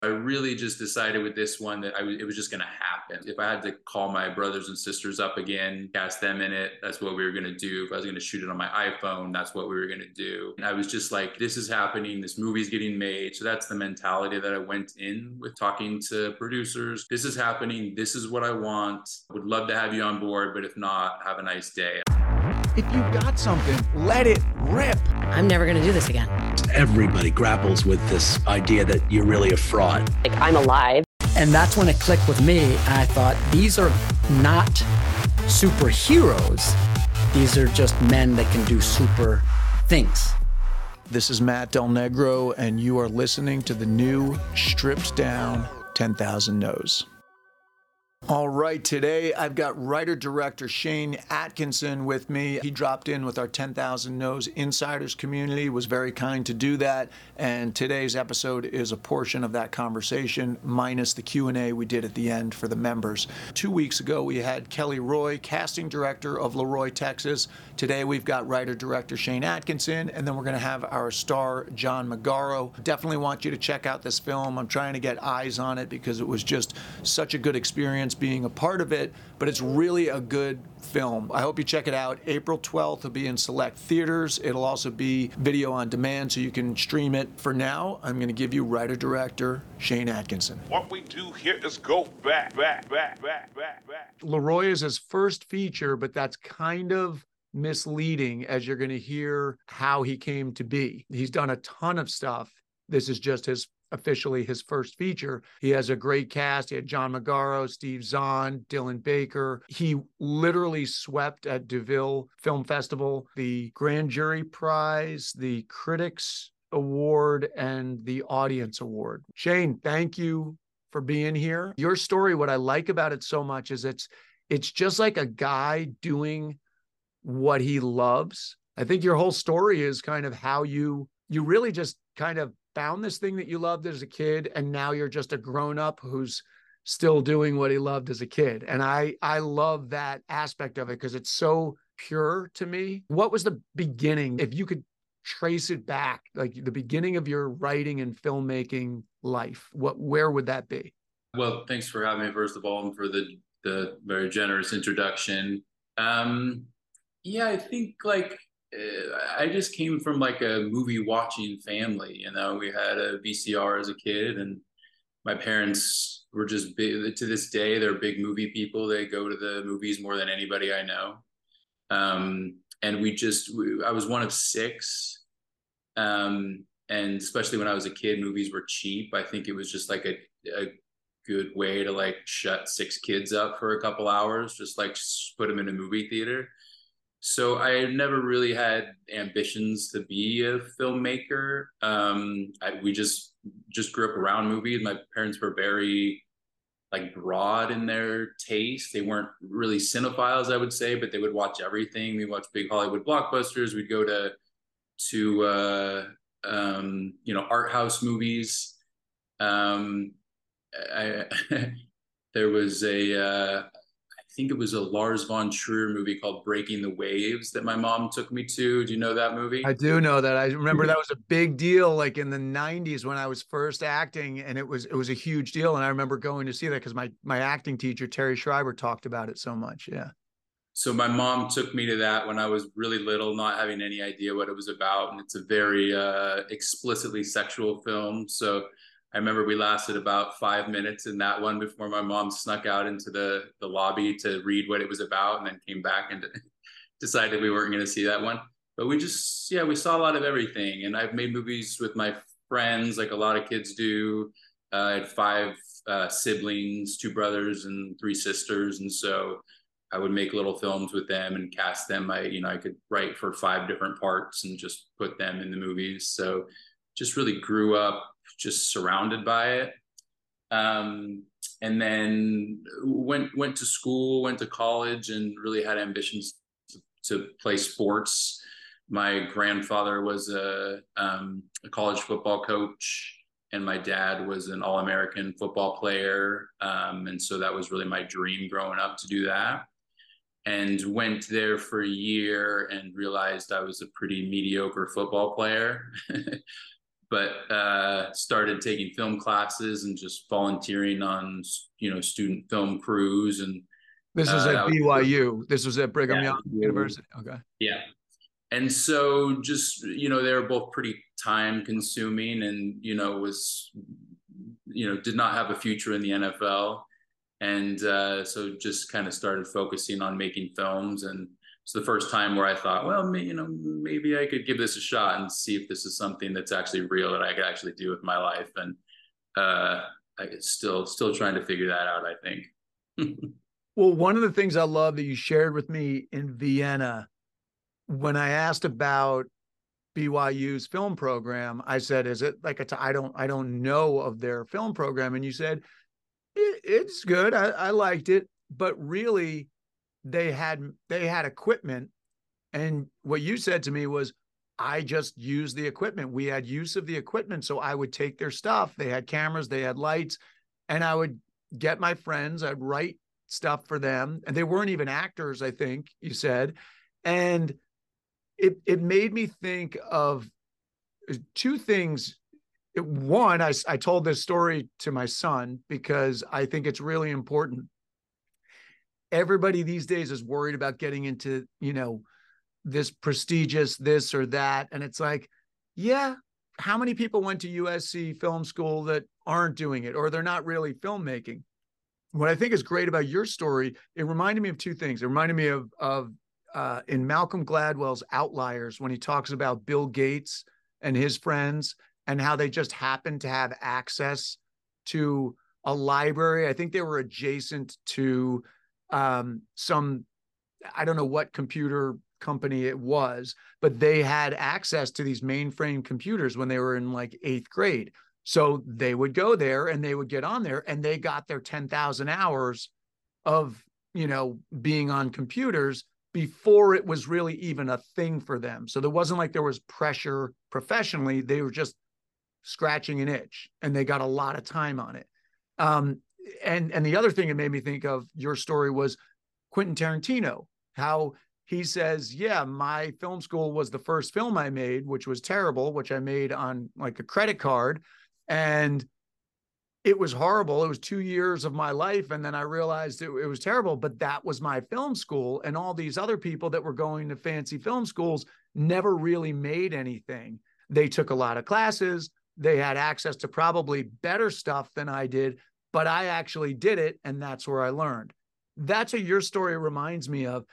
I really just decided with this one that it was just going to happen. If I had to call my brothers and sisters up again, cast them in it, that's what we were going to do. If I was going to shoot it on my iPhone, that's what we were going to do. And I was just like, this is happening. This movie's getting made. So that's the mentality that I went in with, talking to producers. This is happening. This is what I want. Would love to have you on board, but if not, have a nice day. If you got something, let it rip. I'm never going to do this again. Everybody grapples with this idea that you're really a fraud. Like, I'm alive. And that's when it clicked with me. And I thought, these are not superheroes. These are just men that can do super things. This is Matt Del Negro, and you are listening to the new stripped down 10,000 No's. All right, today I've got writer-director Shane Atkinson with me. He dropped in with our 10,000 No's Insiders community, was very kind to do that, and today's episode is a portion of that conversation, minus the Q&A we did at the end for the members. 2 weeks ago, we had Kelly Roy, casting director of Leroy, Texas. Today we've got writer-director Shane Atkinson, and then we're going to have our star, John Magaro. Definitely want you to check out this film. I'm trying to get eyes on it because it was just such a good experience being a part of it, but it's really a good film. I hope you check it out. April 12th, it'll be in select theaters. It'll also be video on demand, so you can stream it. For now, I'm going to give you writer-director Shane Atkinson. What we do here is go back. Leroy is his first feature, but that's kind of misleading as you're going to hear how he came to be. He's done a ton of stuff. This is just officially his first feature. He has a great cast. He had John Magaro, Steve Zahn, Dylan Baker. He literally swept at Deauville Film Festival, the Grand Jury Prize, the Critics Award, and the Audience Award. Shane, thank you for being here. Your story, what I like about it so much is it's just like a guy doing what he loves. I think your whole story is kind of how you really just kind of found this thing that you loved as a kid, and now you're just a grown-up who's still doing what he loved as a kid. And I love that aspect of it because it's so pure to me. What was the beginning, if you could trace it back, like the beginning of your writing and filmmaking life, where would that be? Well, thanks for having me, first of all, and for the very generous introduction. Yeah, I think I just came from like a movie watching family. You know, we had a VCR as a kid, and my parents were just big. To this day, they're big movie people. They go to the movies more than anybody I know. And I was one of six. And especially when I was a kid, movies were cheap. I think it was just like a good way to like shut six kids up for a couple hours, just like put them in a movie theater. So I never really had ambitions to be a filmmaker. We just grew up around movies. My parents were very like broad in their taste. They weren't really cinephiles, I would say, but they would watch everything. We watched big Hollywood blockbusters. We'd go to art house movies. There was I think it was a Lars von Trier movie called Breaking the Waves that my mom took me to. Do you know that movie? I do know that. I remember that was a big deal, like in the 90s when I was first acting, and it was a huge deal. And I remember going to see that because my acting teacher, Terry Schreiber, talked about it so much. Yeah. So my mom took me to that when I was really little, not having any idea what it was about. And it's a very explicitly sexual film. So I remember we lasted about 5 minutes in that one before my mom snuck out into the lobby to read what it was about, and then came back and decided we weren't going to see that one. But we saw a lot of everything. And I've made movies with my friends, like a lot of kids do. I had 5 siblings, 2 brothers and 3 sisters. And so I would make little films with them and cast them. I could write for 5 different parts and just put them in the movies. So just really grew up just surrounded by it. And then went to school, went to college, and really had ambitions to play sports. My grandfather was a college football coach, and my dad was an All-American football player. And so that was really my dream growing up, to do that. And went there for a year and realized I was a pretty mediocre football player. but started taking film classes and just volunteering on, student film crews. And This was at that was, BYU. This was at Brigham yeah, Young University. Okay. yeah. And so just, they were both pretty time consuming, and, did not have a future in the NFL. And so just kind of started focusing on making films. And it's the first time where I thought, well, maybe I could give this a shot and see if this is something that's actually real that I could actually do with my life. And I still trying to figure that out, I think. Well, one of the things I love that you shared with me in Vienna, when I asked about BYU's film program, I said, "Is it like I don't know of their film program?" And you said, "It's good. I liked it, but really, they had equipment." And what you said to me was, "I just used the equipment. We had use of the equipment, so I would take their stuff. They had cameras, they had lights, and I would get my friends. I'd write stuff for them, and they weren't even actors, I think you said." And it made me think of two things. One, I told this story to my son because I think it's really important. Everybody these days is worried about getting into, this prestigious this or that. And it's like, yeah, how many people went to USC film school that aren't doing it, or they're not really filmmaking? What I think is great about your story, it reminded me of two things. It reminded me of in Malcolm Gladwell's Outliers, when he talks about Bill Gates and his friends and how they just happened to have access to a library. I think they were adjacent to some, I don't know what computer company it was, but they had access to these mainframe computers when they were in like 8th grade. So they would go there and they would get on there, and they got their 10,000 hours of, being on computers before it was really even a thing for them. So there wasn't like there was pressure professionally. They were just scratching an itch, and they got a lot of time on it. And the other thing it made me think of your story was Quentin Tarantino, how he says, yeah, my film school was the first film I made, which was terrible, which I made on like a credit card. And it was horrible. It was 2 years of my life. And then I realized it was terrible, but that was my film school. And all these other people that were going to fancy film schools never really made anything. They took a lot of classes. They had access to probably better stuff than I did, but I actually did it. And that's where I learned. That's what your story reminds me of.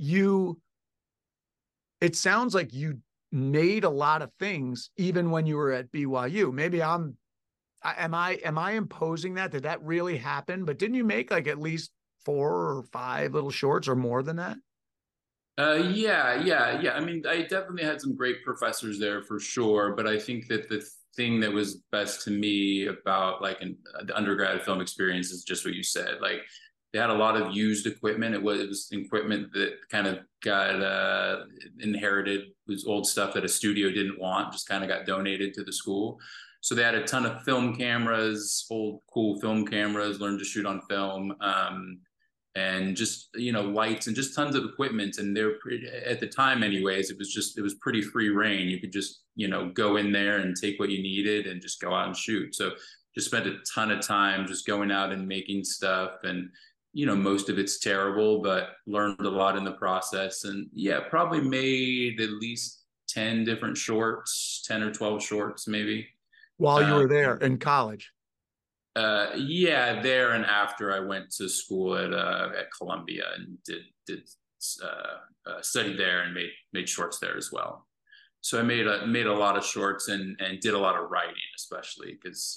It sounds like you made a lot of things even when you were at BYU. Maybe am I imposing that? Did that really happen? But didn't you make like at least 4 or 5 little shorts, or more than that? Yeah. I mean, I definitely had some great professors there for sure, but I think that the thing that was best to me about like the undergrad film experience is just what you said. Like, they had a lot of used equipment. It was equipment that kind of got inherited. It was old stuff that a studio didn't want, just kind of got donated to the school. So they had a ton of film cameras, old cool film cameras, learned to shoot on film, and just, lights and just tons of equipment. And they're at the time anyways, it was pretty free reign. You could just, go in there and take what you needed and just go out and shoot. So just spent a ton of time just going out and making stuff. And, most of it's terrible, but learned a lot in the process. And yeah, probably made at least 10 different shorts, 10 or 12 shorts, maybe. While you were there in college? Yeah, there and after I went to school at Columbia and did study there and made shorts there as well. So I made a lot of shorts and did a lot of writing, especially because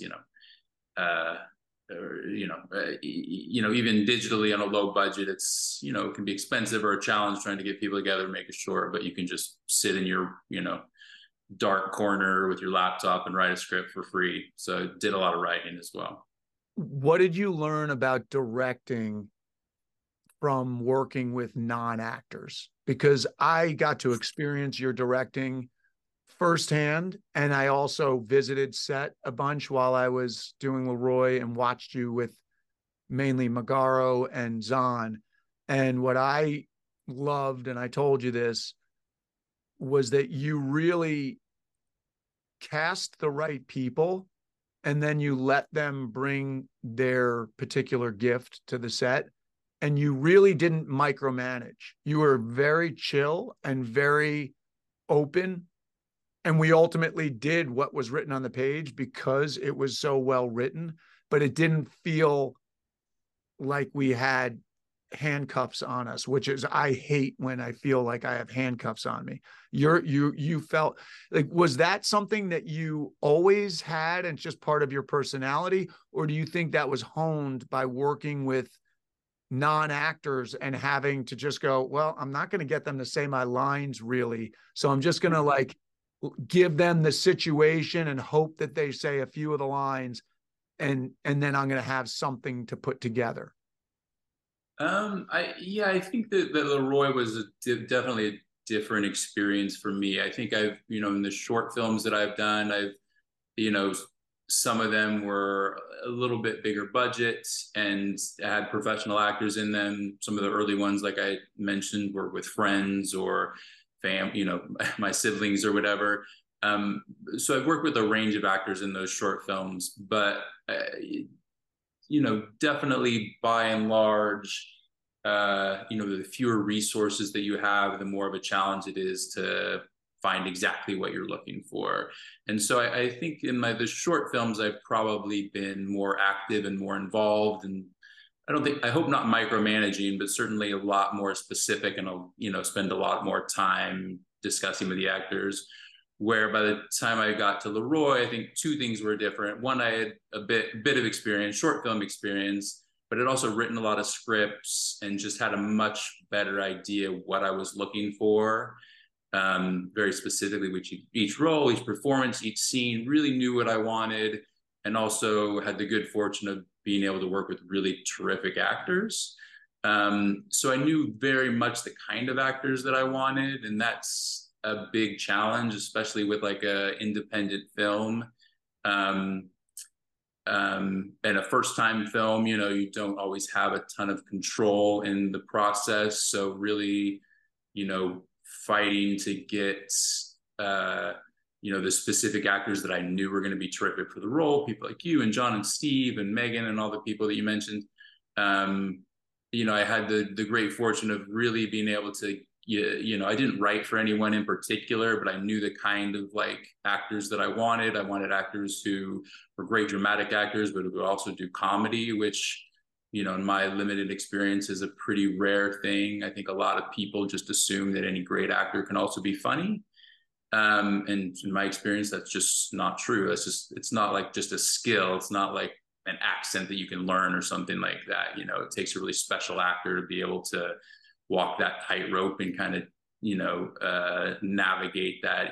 even digitally on a low budget, it's it can be expensive or a challenge trying to get people together and make a short, but you can just sit in your dark corner with your laptop and write a script for free. So did a lot of writing as well. What did you learn about directing from working with non-actors? Because I got to experience your directing firsthand, and I also visited set a bunch while I was doing Leroy and watched you with mainly Magaro and Zahn. And what I loved, and I told you this, was that you really cast the right people and then you let them bring their particular gift to the set, and you really didn't micromanage. You were very chill and very open. And we ultimately did what was written on the page because it was so well written, but it didn't feel like we had handcuffs on us, which is, I hate when I feel like I have handcuffs on me. You felt like, was that something that you always had and it's just part of your personality? Or do you think that was honed by working with non-actors and having to just go, well, I'm not going to get them to say my lines really, so I'm just going to like give them the situation and hope that they say a few of the lines, and then I'm going to have something to put together? I think that Leroy was definitely a different experience for me. I think I've, in the short films that I've done, some of them were a little bit bigger budgets and had professional actors in them. Some of the early ones, like I mentioned, were with friends or my siblings or whatever. So I've worked with a range of actors in those short films, but definitely by and large, the fewer resources that you have, the more of a challenge it is to find exactly what you're looking for. And so I think in the short films, I've probably been more active and more involved. And I hope not micromanaging, but certainly a lot more specific, and I'll, spend a lot more time discussing with the actors. Where by the time I got to Leroy, I think two things were different. One, I had a bit of experience, short film experience, but I'd also written a lot of scripts and just had a much better idea what I was looking for, very specifically with each role, each performance, each scene, really knew what I wanted, and also had the good fortune of being able to work with really terrific actors. So I knew very much the kind of actors that I wanted, and that's a big challenge, especially with like a independent film, and a first time film. You don't always have a ton of control in the process. So really, fighting to get, the specific actors that I knew were going to be terrific for the role, people like you and John and Steve and Megan and all the people that you mentioned. I had the great fortune of really being able to, I didn't write for anyone in particular, but I knew the kind of like actors that I wanted. I wanted actors who were great dramatic actors, but who would also do comedy, which, in my limited experience is a pretty rare thing. I think a lot of people just assume that any great actor can also be funny. And in my experience, that's just not true. It's not like just a skill. It's not like an accent that you can learn or something like that. It takes a really special actor to be able to walk that tightrope and kind of, navigate that,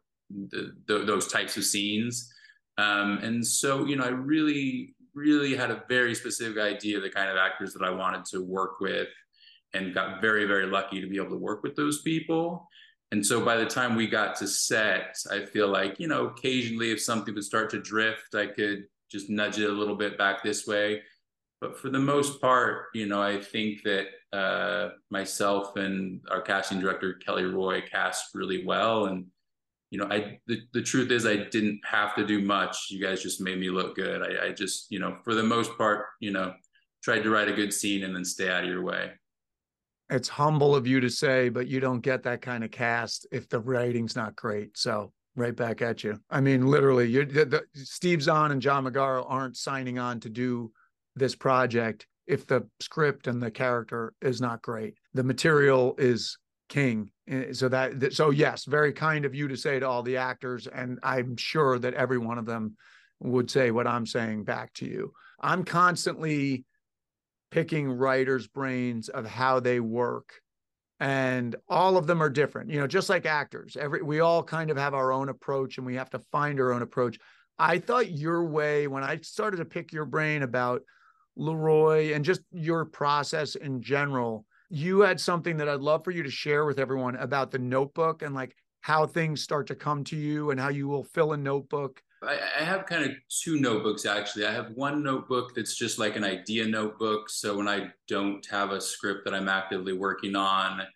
those types of scenes. And so, I really had a very specific idea of the kind of actors that I wanted to work with, and got very, very lucky to be able to work with those people. And so by the time we got to set, I feel like, occasionally if something would start to drift, I could just nudge it a little bit back this way. But for the most part, I think that myself and our casting director, Kelly Roy, cast really well. And, the truth is I didn't have to do much. You guys just made me look good. I just, for the most part, tried to write a good scene and then stay out of your way. It's humble of you to say, but you don't get that kind of cast if the writing's not great. So right back at you. I mean, literally, Steve Zahn and John Magaro aren't signing on to do this project if the script and the character is not great. The material is king. So yes, very kind of you to say to all the actors, and I'm sure that every one of them would say what I'm saying back to you. I'm constantly picking writers' brains of how they work, and all of them are different, just like actors. We all kind of have our own approach, and we have to find our own approach. I thought your way, when I started to pick your brain about Leroy and just your process in general, you had something that I'd love for you to share with everyone about the notebook and like how things start to come to you and how you will fill a notebook. I have kind of two notebooks, actually. I have one notebook that's just like an idea notebook. So when I don't have a script that I'm actively working on,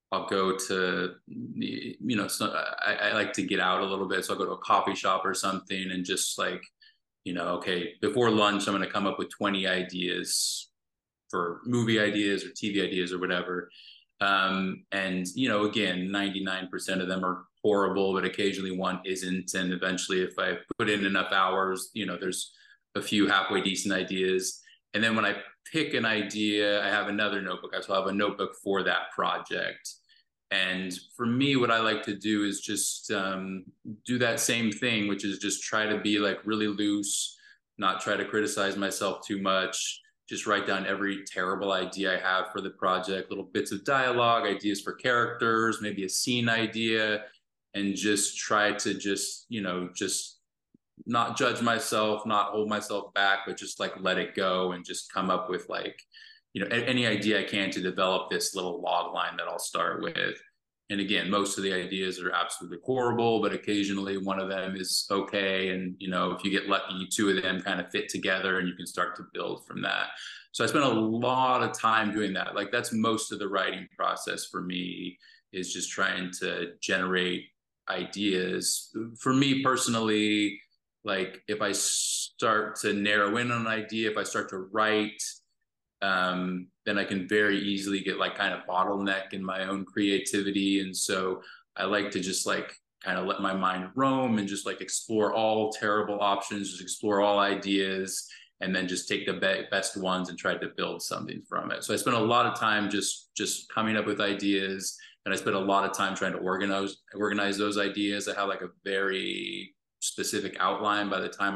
I'll go to, so I like to get out a little bit. So I'll go to a coffee shop or something and just like, okay, before lunch, I'm going to come up with 20 ideas for movie ideas or TV ideas or whatever. And, again, 99% of them are horrible, but occasionally one isn't. And eventually, if I put in enough hours, there's a few halfway decent ideas. And then when I pick an idea, I have another notebook. So I have a notebook for that project. And for me, what I like to do is just do that same thing, which is just try to be like really loose, not try to criticize myself too much, just write down every terrible idea I have for the project, little bits of dialogue, ideas for characters, maybe a scene idea, and just try to just not judge myself, not hold myself back, but just like let it go and just come up with like, any idea I can to develop this little log line that I'll start with. And again, most of the ideas are absolutely horrible, but occasionally one of them is okay. And, if you get lucky, two of them kind of fit together and you can start to build from that. So I spend a lot of time doing that. Like that's most of the writing process for me, is just trying to generate ideas. For me personally, like if I start to narrow in on an idea, if I start to write, then I can very easily get like kind of bottleneck in my own creativity. And so I like to just like kind of let my mind roam and just like explore all terrible options, just explore all ideas, and then just take the best ones and try to build something from it. So I spend a lot of time just coming up with ideas, and I spend a lot of time trying to organize those ideas. I have like a very specific outline by the time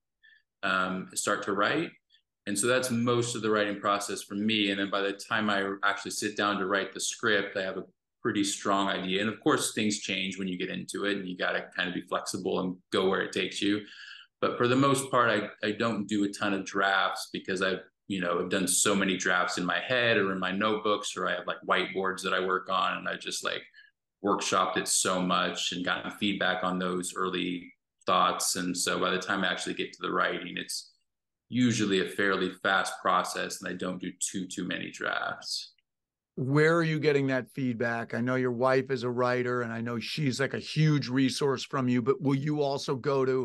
I start to write. And so that's most of the writing process for me. And then by the time I actually sit down to write the script, I have a pretty strong idea. And of course, things change when you get into it, and you got to kind of be flexible and go where it takes you. But for the most part, I don't do a ton of drafts, because I've done so many drafts in my head or in my notebooks, or I have like whiteboards that I work on, and I just like workshopped it so much and gotten feedback on those early thoughts. And so by the time I actually get to the writing, it's usually a fairly fast process, and I don't do too many drafts. Where are you getting that feedback? I know your wife is a writer, and I know she's like a huge resource from you, but will you also go to,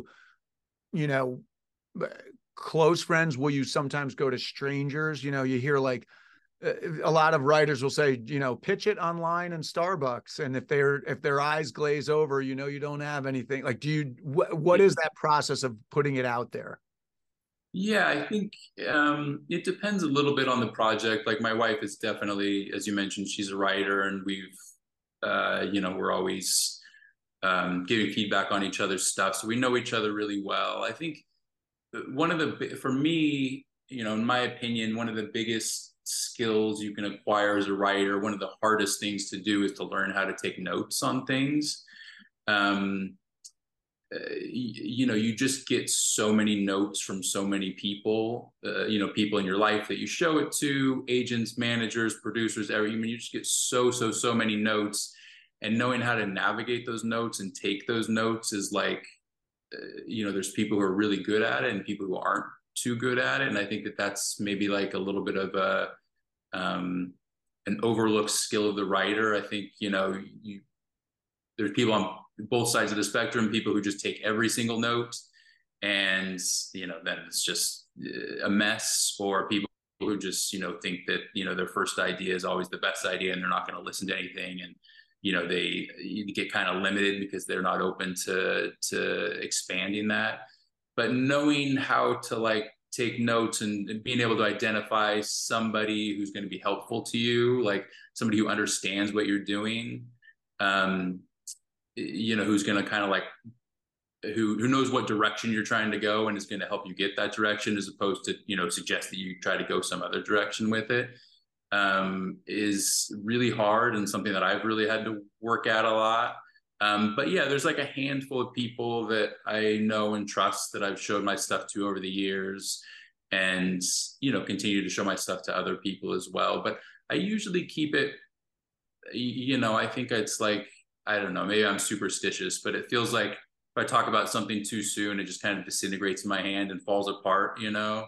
close friends? Will you sometimes go to strangers? You hear like a lot of writers will say, pitch it online in Starbucks. And if their eyes glaze over, you don't have anything. Like, what is that process of putting it out there? Yeah, I think it depends a little bit on the project. Like my wife is definitely, as you mentioned, she's a writer, and we've, we're always giving feedback on each other's stuff. So we know each other really well. I think for me, in my opinion, one of the biggest skills you can acquire as a writer, one of the hardest things to do, is to learn how to take notes on things. You just get so many notes from so many people, people in your life that you show it to, agents, managers, producers, you just get so many notes, and knowing how to navigate those notes and take those notes is like, there's people who are really good at it and people who aren't too good at it. And I think that that's maybe like a little bit of an overlooked skill of the writer. I think, there's people on both sides of the spectrum, people who just take every single note, and then it's just a mess, or people who just think that their first idea is always the best idea, and they're not going to listen to anything, and they get kind of limited because they're not open to expanding that. But knowing how to like take notes and being able to identify somebody who's going to be helpful to you, like somebody who understands what you're doing, who's going to kind of like, who knows what direction you're trying to go and is going to help you get that direction, as opposed to, suggest that you try to go some other direction with it, is really hard, and something that I've really had to work at a lot. But yeah, there's like a handful of people that I know and trust that I've showed my stuff to over the years, and, continue to show my stuff to other people as well. But I usually keep it, I think it's like, I don't know, maybe I'm superstitious, but it feels like if I talk about something too soon, it just kind of disintegrates in my hand and falls apart,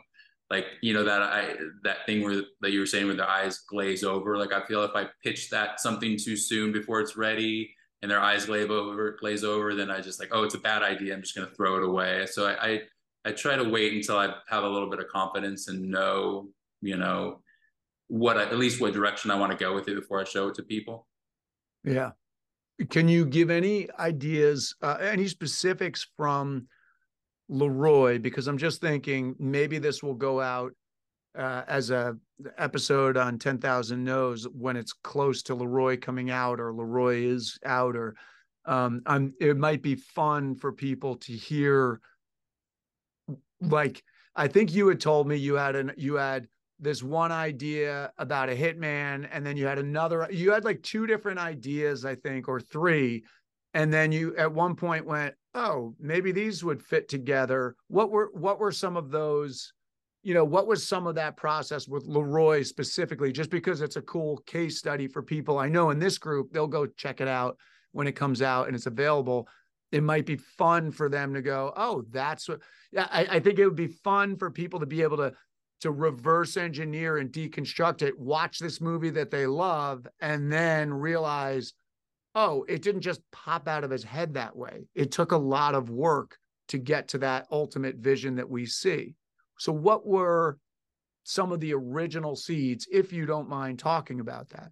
like, you know, that thing where that you were saying where the eyes glaze over. Like, I feel if I pitch that something too soon before it's ready and their eyes glaze over, then I just like, oh, it's a bad idea. I'm just going to throw it away. So I try to wait until I have a little bit of confidence and know, you know, at least what direction I want to go with it before I show it to people. Yeah. Can you give any ideas, any specifics from Leroy? Because I'm just thinking maybe this will go out as a episode on 10,000 No's when it's close to Leroy coming out, or Leroy is out, or it might be fun for people to hear. Like, I think you had told me you had this one idea about a hitman, and then you had like two different ideas, I think, or three. And then you at one point went, oh, maybe these would fit together. What were some of those, you know, what was some of that process with Leroy specifically? Just because it's a cool case study for people. I know in this group, they'll go check it out when it comes out and it's available. It might be fun for them to go, oh, that's what, I think it would be fun for people to be able to reverse engineer and deconstruct it, watch this movie that they love, and then realize, oh, it didn't just pop out of his head that way. It took a lot of work to get to that ultimate vision that we see. So what were some of the original seeds, if you don't mind talking about that?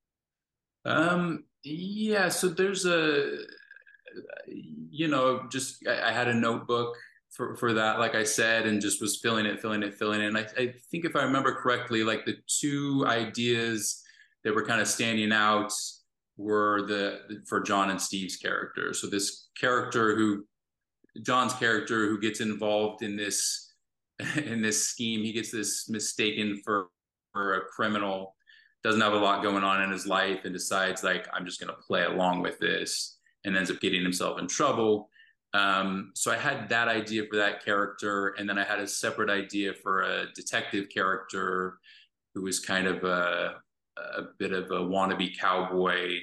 Yeah, so there's you know, just I had a notebook for that, like I said, and just was filling it. And I think if I remember correctly, like the two ideas that were kind of standing out were for John and Steve's character. So this John's character who gets involved in this scheme, he gets this mistaken for a criminal, doesn't have a lot going on in his life, and decides like, I'm just going to play along with this, and ends up getting himself in trouble. So I had that idea for that character, and then I had a separate idea for a detective character who was kind of a bit of a wannabe cowboy,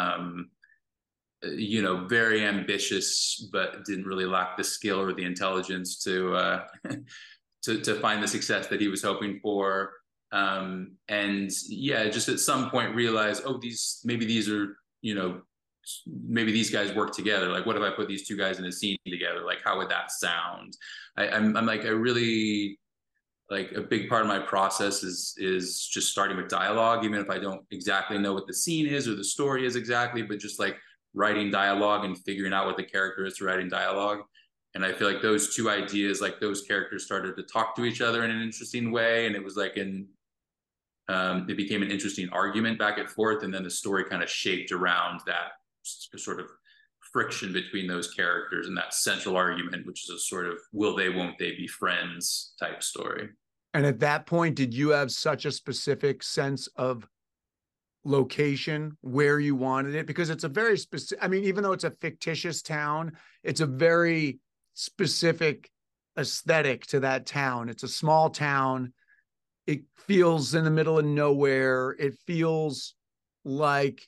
you know, very ambitious, but didn't really lack the skill or the intelligence to find the success that he was hoping for. And yeah, just at some point realized, oh, maybe these are, you know, maybe these guys work together. Like, what if I put these two guys in a scene together? Like, how would that sound? I'm like, I really, like, a big part of my process is just starting with dialogue, even if I don't exactly know what the scene is or the story is exactly, but just like writing dialogue and figuring out what the character is to writing dialogue. And I feel like those two ideas, like those characters started to talk to each other in an interesting way. And it was like it became an interesting argument back and forth. And then the story kind of shaped around that sort of friction between those characters and that central argument, which is a sort of will they, won't they be friends type story. And at that point, did you have such a specific sense of location where you wanted it? Because it's a very specific, I mean, even though it's a fictitious town, it's a very specific aesthetic to that town. It's a small town. It feels in the middle of nowhere. It feels like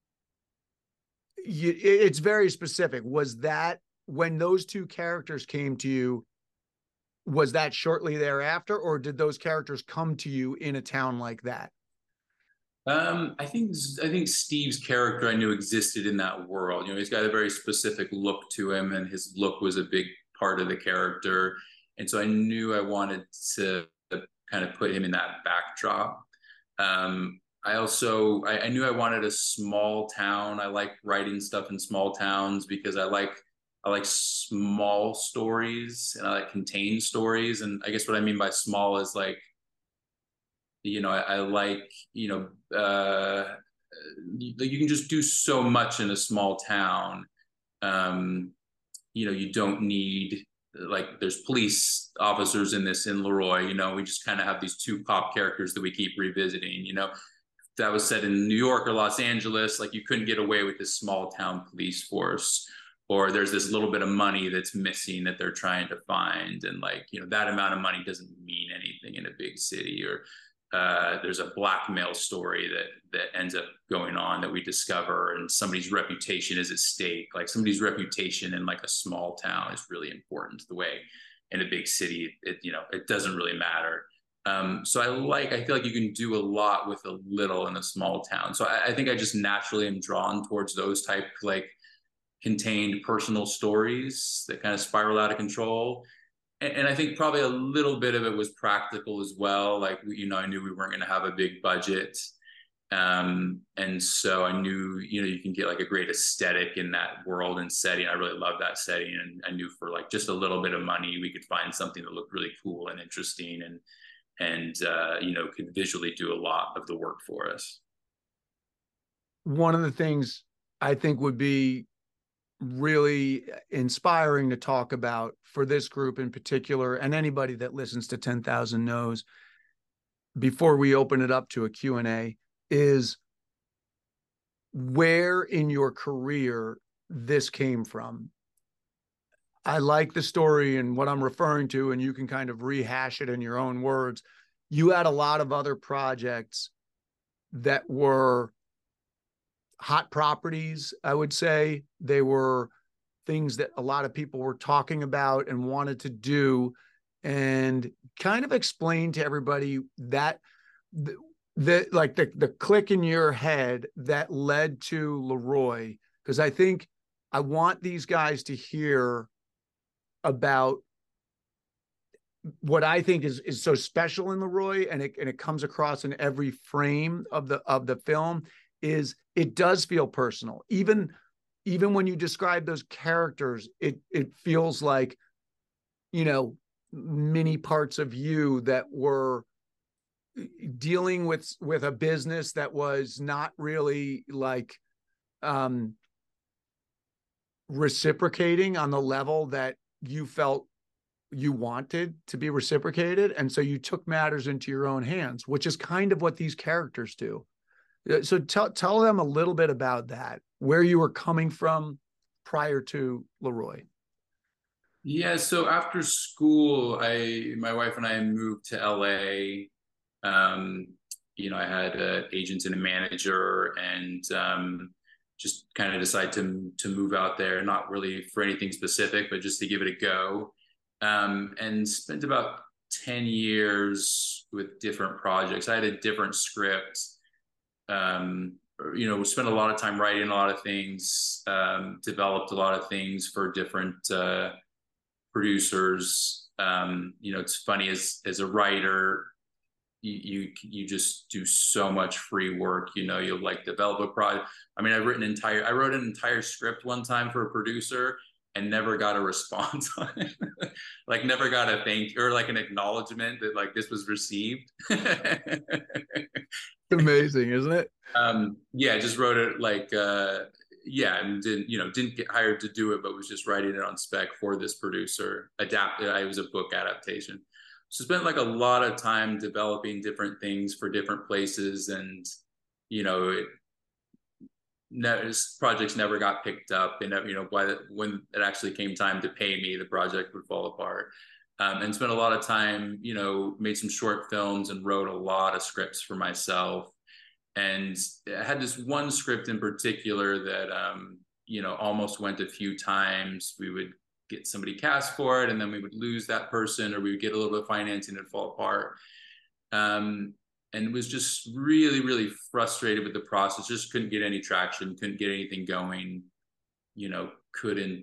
it's very specific. Was that when those two characters came to you, was that shortly thereafter, or did those characters come to you in a town like that? I think Steve's character I knew existed in that world. You know, he's got a very specific look to him, and his look was a big part of the character. And so I knew I wanted to kind of put him in that backdrop. I knew I wanted a small town. I like writing stuff in small towns because I like small stories, and I like contained stories. And I guess what I mean by small is like, you know, I like, you know, you can just do so much in a small town. You know, you don't need, like, there's police officers in Leroy, you know, we just kind of have these two cop characters that we keep revisiting, you know. If that was set in New York or Los Angeles, like, you couldn't get away with this small town police force, or there's this little bit of money that's missing that they're trying to find. And like, you know, that amount of money doesn't mean anything in a big city. Or there's a blackmail story that ends up going on that we discover, and somebody's reputation is at stake. Like, somebody's reputation in like a small town is really important, the way in a big city, it, you know, it doesn't really matter. So I feel like you can do a lot with a little in a small town. So I think I just naturally am drawn towards those type, like, contained personal stories that kind of spiral out of control. And I think probably a little bit of it was practical as well. Like, I knew we weren't going to have a big budget. And so I knew, you can get like a great aesthetic in that world and setting. I really love that setting. And I knew for like just a little bit of money, we could find something that looked really cool and interesting and could visually do a lot of the work for us. One of the things I think would be really inspiring to talk about for this group in particular, and anybody that listens to 10,000 No's, before we open it up to a Q&A, is where in your career this came from. I like the story and what I'm referring to, and you can kind of rehash it in your own words. You had a lot of other projects that were hot properties, I would say. They were things that a lot of people were talking about and wanted to do, and kind of explain to everybody that the click in your head that led to Leroy, because I think I want these guys to hear about what I think is so special in Leroy, and it comes across in every frame of the film, is it does feel personal. Even when you describe those characters, it feels like, many parts of you that were dealing with a business that was not really like reciprocating on the level that you felt you wanted to be reciprocated. And so you took matters into your own hands, which is kind of what these characters do. So tell them a little bit about that, where you were coming from prior to Leroy. Yeah, so after school, my wife and I moved to LA. I had an agent and a manager, and just kind of decided to move out there, not really for anything specific, but just to give it a go. And spent about 10 years with different projects. I had a different script. We spent a lot of time writing a lot of things, developed a lot of things for different producers. It's funny, as a writer, you just do so much free work. You'll like develop a project. I mean, I wrote an entire script one time for a producer and never got a response on it. Like, never got a thank you or like an acknowledgement that like this was received. Amazing, isn't it? I just wrote it like and didn't get hired to do it, but was just writing it on spec for this producer. It was a book adaptation. So spent like a lot of time developing different things for different places, and projects never got picked up, and when it actually came time to pay me, the project would fall apart. And spent a lot of time, made some short films and wrote a lot of scripts for myself. And I had this one script in particular that, almost went a few times. We would get somebody cast for it, and then we would lose that person, or we would get a little bit of financing and fall apart. And was just really, really frustrated with the process. Just couldn't get any traction, couldn't get anything going, couldn't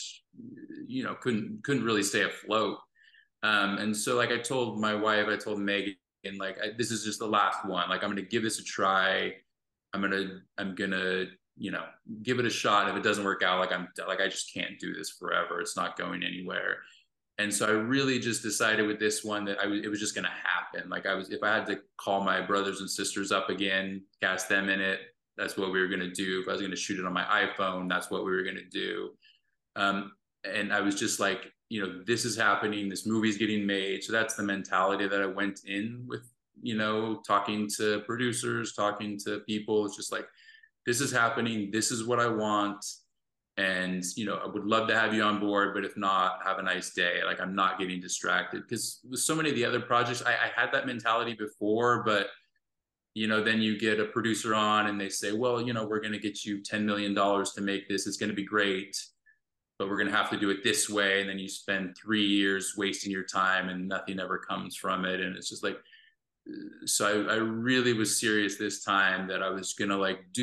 really stay afloat. And so like I told my wife, I told Megan, like, this is just the last one. Like, I'm going to give this a try. I'm going to, give it a shot. If it doesn't work out, I just can't do this forever. It's not going anywhere. And so I really just decided with this one that it was just going to happen. Like, if I had to call my brothers and sisters up again, cast them in it, that's what we were going to do. If I was going to shoot it on my iPhone, that's what we were going to do. And I was just like, this is happening. This movie's getting made. So that's the mentality that I went in with, talking to producers, talking to people. It's just like, this is happening. This is what I want. And, I would love to have you on board, but if not, have a nice day. Like, I'm not getting distracted, because with so many of the other projects, I had that mentality before, but, then you get a producer on and they say, well, we're going to get you $10 million to make this. It's going to be great. but we're going to have to do it this way. And then you spend 3 years wasting your time and nothing ever comes from it. And it's just like, so I really was serious this time that I was going to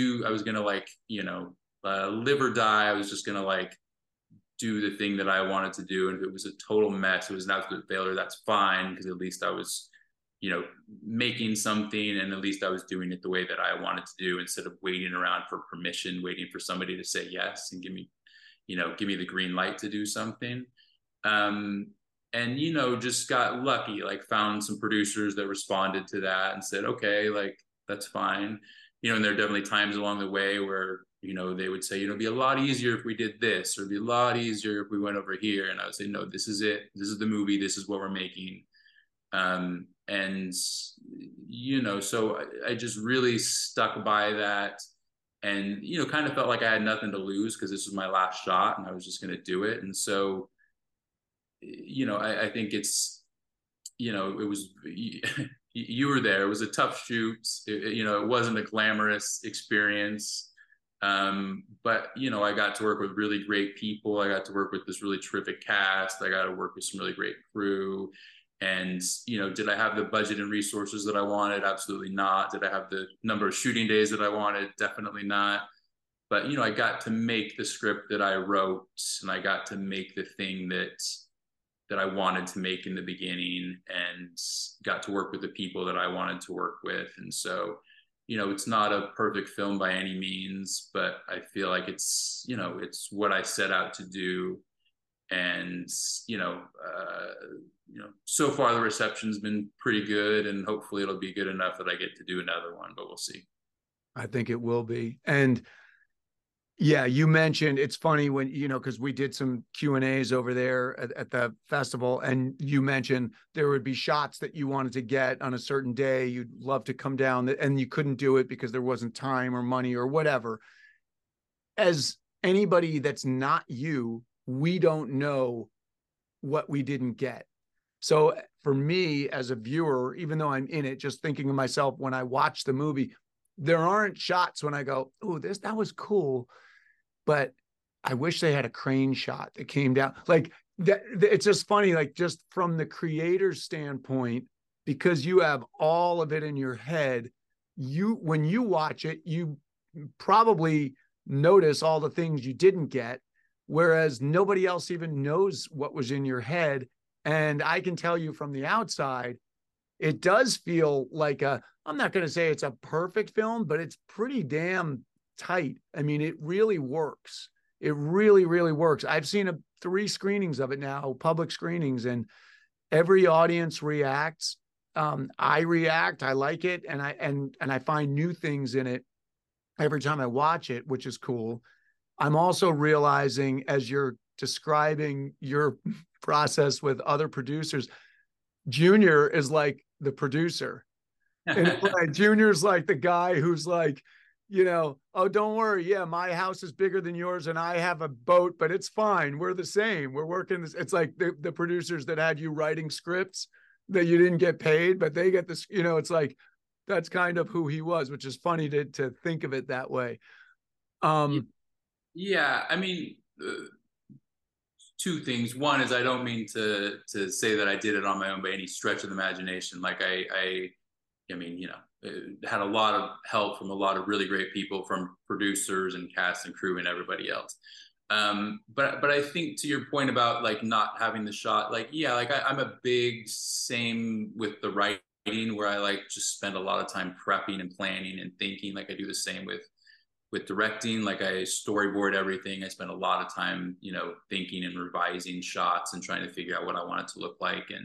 live or die. I was just going to like do the thing that I wanted to do. And if it was a total mess, it was an absolute failure, that's fine. Because at least I was, making something, and at least I was doing it the way that I wanted to do, instead of waiting around for permission, waiting for somebody to say yes and give me the green light to do something. And just got lucky, like found some producers that responded to that and said, okay, like that's fine. And there are definitely times along the way where, they would say, it'd be a lot easier if we did this, or it'd be a lot easier if we went over here. And I would say, no, this is it. This is the movie. This is what we're making. So I just really stuck by that, and, kind of felt like I had nothing to lose because this was my last shot and I was just going to do it. And so, I think it's, it was, you were there. It was a tough shoot. It wasn't a glamorous experience. But, I got to work with really great people. I got to work with this really terrific cast. I got to work with some really great crew. And, did I have the budget and resources that I wanted? Absolutely not. Did I have the number of shooting days that I wanted? Definitely not. But, I got to make the script that I wrote, and I got to make the thing that I wanted to make in the beginning, and got to work with the people that I wanted to work with. And so, it's not a perfect film by any means, but I feel like it's what I set out to do. And, so far the reception's been pretty good, and hopefully it'll be good enough that I get to do another one, but we'll see. I think it will be. And yeah, you mentioned, it's funny when, because we did some Q&As over there at the festival, and you mentioned there would be shots that you wanted to get on a certain day. You'd love to come down, and you couldn't do it because there wasn't time or money or whatever. As anybody that's not you, we don't know what we didn't get. So for me as a viewer, even though I'm in it, just thinking of myself when I watch the movie, there aren't shots when I go, oh, that was cool, but I wish they had a crane shot that came down. Like that, it's just funny, like just from the creator's standpoint, because you have all of it in your head, when you watch it, you probably notice all the things you didn't get, whereas nobody else even knows what was in your head. And I can tell you from the outside, it does feel like I'm not going to say it's a perfect film, but it's pretty damn tight. I mean, it really works. It really, really works. I've seen 3 screenings of it now, public screenings, and every audience reacts. I react. I like it. And I find new things in it every time I watch it, which is cool. I'm also realizing, as you're describing your process with other producers, Junior is like the producer. And Junior's like the guy who's like, oh, don't worry. Yeah, my house is bigger than yours and I have a boat, but it's fine. We're the same. We're working this. It's like the producers that had you writing scripts that you didn't get paid, but they get this, it's like, that's kind of who he was, which is funny to think of it that way. Yeah, I mean, 2 things. One is, I don't mean to say that I did it on my own by any stretch of the imagination. Like I mean, had a lot of help from a lot of really great people, from producers and cast and crew and everybody else. But I think, to your point about like not having the shot, like, yeah, like I'm a big same with the writing, where I like just spend a lot of time prepping and planning and thinking. Like I do the same with directing. Like I storyboard everything. I spend a lot of time, thinking and revising shots and trying to figure out what I want it to look like. And,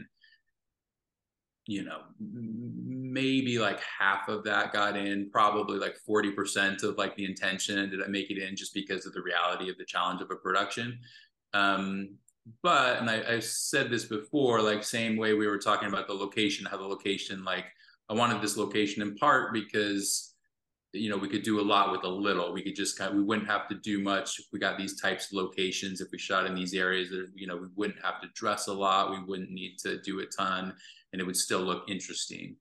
maybe like half of that got in, probably like 40% of like the intention. And did I make it in just because of the reality of the challenge of a production? But, and I've said this before, like same way we were talking about the location, how the location, like I wanted this location in part because, we could do a lot with a little. We could just we wouldn't have to do much if we got these types of locations. If we shot in these areas, we wouldn't have to dress a lot. We wouldn't need to do a ton, and it would still look interesting.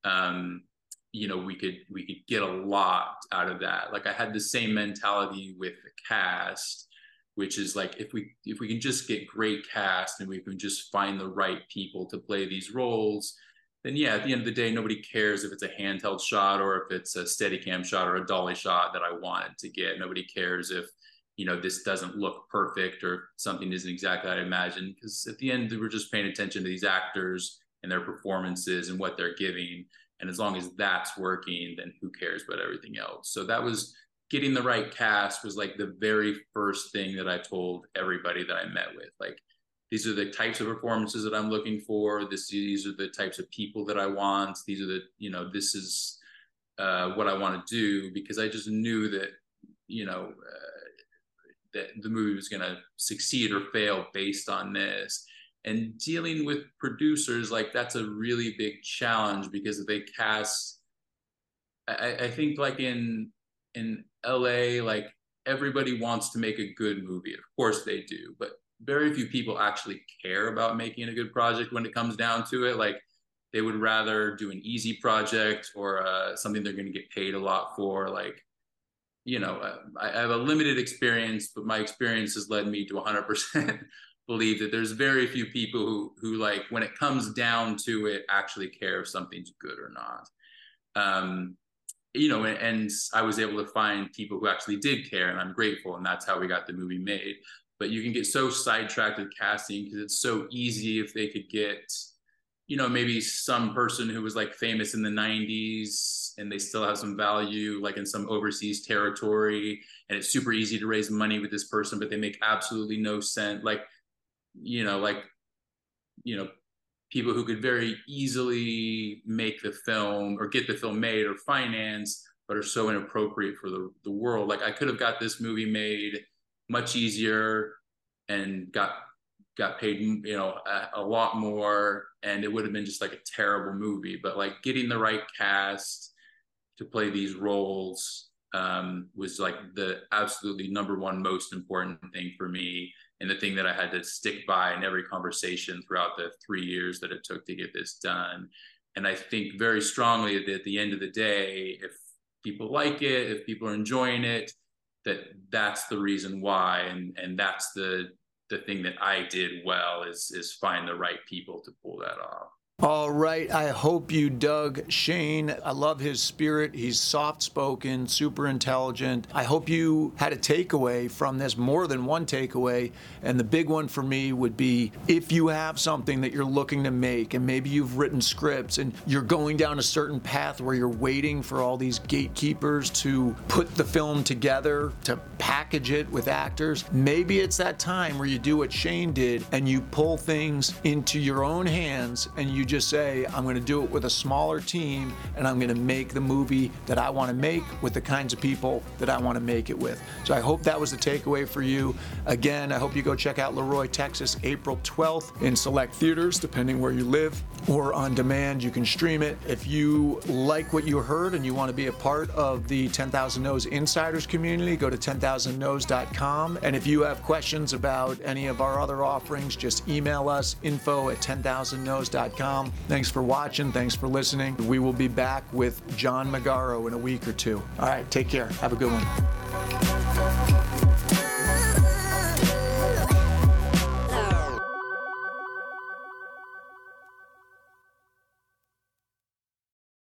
We could get a lot out of that. Like I had the same mentality with the cast, which is like, if we can just get great cast and we can just find the right people to play these roles, then yeah, at the end of the day, nobody cares if it's a handheld shot or if it's a Steadicam shot or a dolly shot that I wanted to get. Nobody cares if, you know, this doesn't look perfect or something isn't exactly what I imagined, because at the end, we're just paying attention to these actors and their performances and what they're giving. And as long as that's working, then who cares about everything else? So that was, getting the right cast was like the very first thing that I told everybody that I met with. Like, these are the types of performances that I'm looking for. These are the types of people that I want. These are the, you know, this is what I want to do, because I just knew that, you know, that the movie was going to succeed or fail based on this. And dealing with producers, like, that's a really big challenge, because they cast, I think like in LA, like, everybody wants to make a good movie. Of course they do, but very few people actually care about making a good project when it comes down to it. Like, they would rather do an easy project or something they're going to get paid a lot for. Like, you know, I have a limited experience, but my experience has led me to 100% believe that there's very few people who like, when it comes down to it, actually care if something's good or not. You know, and I was able to find people who actually did care, and I'm grateful, and that's how we got the movie made. But you can get so sidetracked with casting, because it's so easy if they could get, you know, maybe some person who was like famous in the 90s and they still have some value, like in some overseas territory, and it's super easy to raise money with this person, but they make absolutely no sense. Like, you know, people who could very easily make the film or get the film made or financed, but are so inappropriate for the world. Like, I could have got this movie made much easier and got paid, you know, a lot more, and it would have been just like a terrible movie. But like, getting the right cast to play these roles was like the absolutely number one most important thing for me, and the thing that I had to stick by in every conversation throughout the 3 years that it took to get this done. And I think very strongly that at the end of the day, if people like it, if people are enjoying it, that's the reason why. And that's the thing that I did well, is find the right people to pull that off. All right. I hope you dug Shane. I love his spirit. He's soft-spoken, super intelligent. I hope you had a takeaway from this, more than one takeaway. And the big one for me would be, if you have something that you're looking to make, and maybe you've written scripts and you're going down a certain path where you're waiting for all these gatekeepers to put the film together, to package it with actors, maybe it's that time where you do what Shane did and you pull things into your own hands, and you just say, I'm going to do it with a smaller team, and I'm going to make the movie that I want to make with the kinds of people that I want to make it with. So I hope that was the takeaway for you. Again, I hope you go check out Leroy, Texas, April 12th in select theaters, depending where you live, or on demand. You can stream it. If you like what you heard and you want to be a part of the 10,000 No's Insiders community, go to 10,000nos.com. And if you have questions about any of our other offerings, just email us, info@10,000nos.com. Thanks for watching. Thanks for listening. We will be back with John Magaro in a week or two. All right, take care. Have a good one.